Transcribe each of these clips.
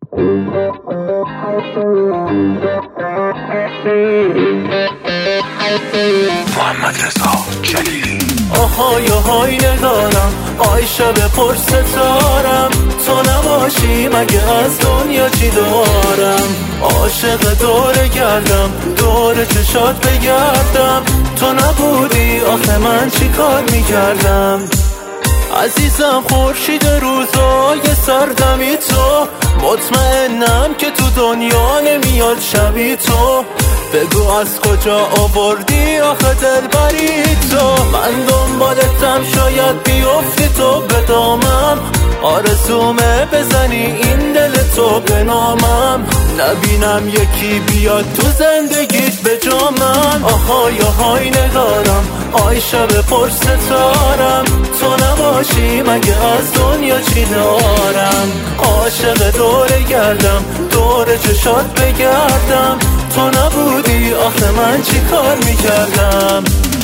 محمدرضا جلیلی. آهای آهای نگارم، آی شب پر ستارم، تو نباشی مگه از دنیا چی دارم؟ عاشق دور گردم، دور چشات بگردم، تو نبودی آخه من چی کار میکردم؟ عزیزم خورشید روزای سردمی تو، مطمئنم که تو دنیا نمیاد شبی تو. بگو از کجا آوردی آخه دلبری تو؟ من دنبالتم شاید بیفتی تو به دامم، آرزومه بزنی این دل تو به نامم، نبینم یکی بیاد تو زندگیت به جا من. آهای آهای نگارم، آی شب پر ستارم، تو نباشی مگه از دنیا چی دارم؟ عاشق دور گردم، دور چشات بگردم، تو نبودی آخه من چی کار میکردم؟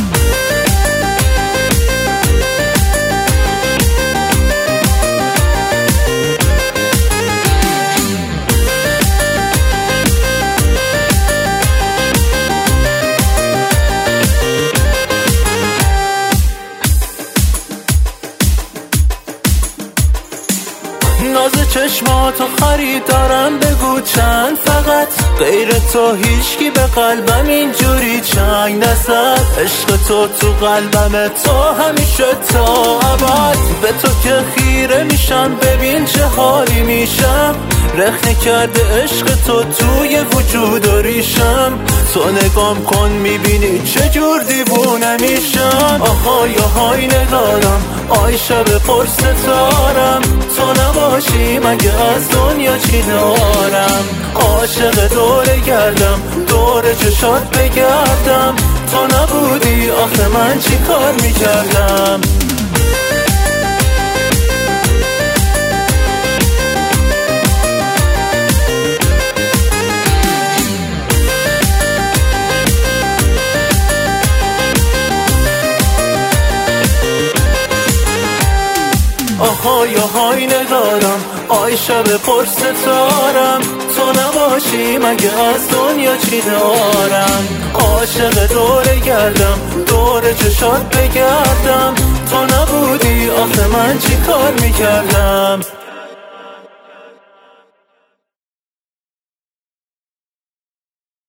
ناز چشماتو خریدارم، بگو چند فقط غیر تو هیچکی به قلبم اینجوری چنگ نزد. عشق تو قلبم، تو همیشه تا ابد، به تو که خیره میشم ببین چه حالی میشم. رخنه کرده عشق تو توی وجود و ریشم، تو نگام کن میبینی چجور دیوونه میشم. آهای آهای نگارم، آی شب پر ستارم، تو نباشی مگه از دنیا چی دارم؟ عاشق دور گردم، دور چشات بگردم، تو نبودی آخه من چی کار میکردم؟ آهای آهای نگارم، آی شب پر ستارم، تو نباشی مگه از دنیا چی دارم؟ عاشق دور گردم، دور چشات بگردم، تو نبودی آخه من چی کار میکردم؟